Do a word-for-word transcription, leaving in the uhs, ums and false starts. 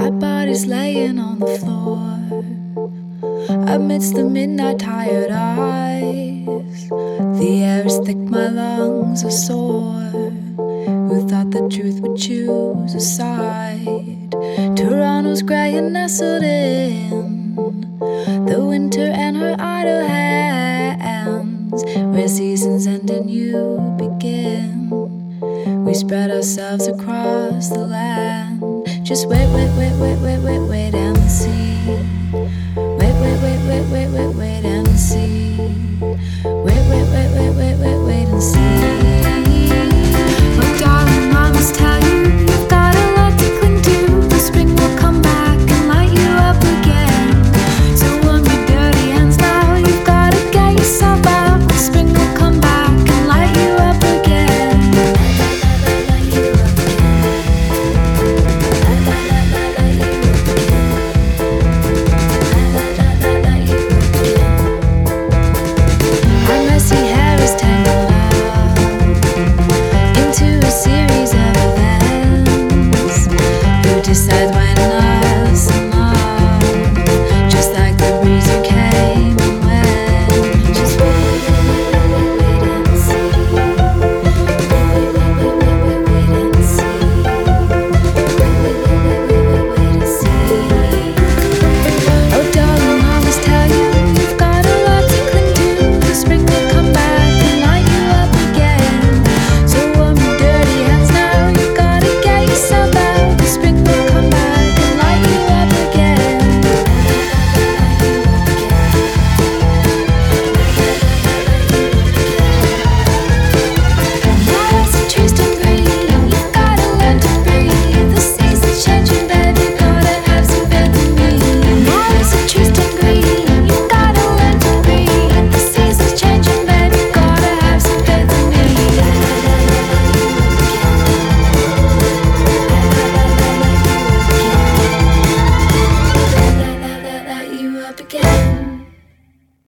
Our bodies laying on the floor amidst the midnight tired eyes. The air is thick, my lungs are sore. Who thought the truth would choose a side? Toronto's grey and nestled in the winter and her idle hands, where seasons end and you begin. We spread ourselves across the land. Just wait, wait, wait, wait, wait, wait, wait and see. Wait, wait, wait, wait, wait, wait, wait and see. Wait, wait, wait, wait, wait, wait, wait and see. Oh, darling, I must tell you, you've got a lot to cling to. The spring will come back and light you up again. So warm your dirty hands now. You've got to get yourself out. The spring will come back and light you up again. Our messy hair is tangled up into a series of events. Who decides when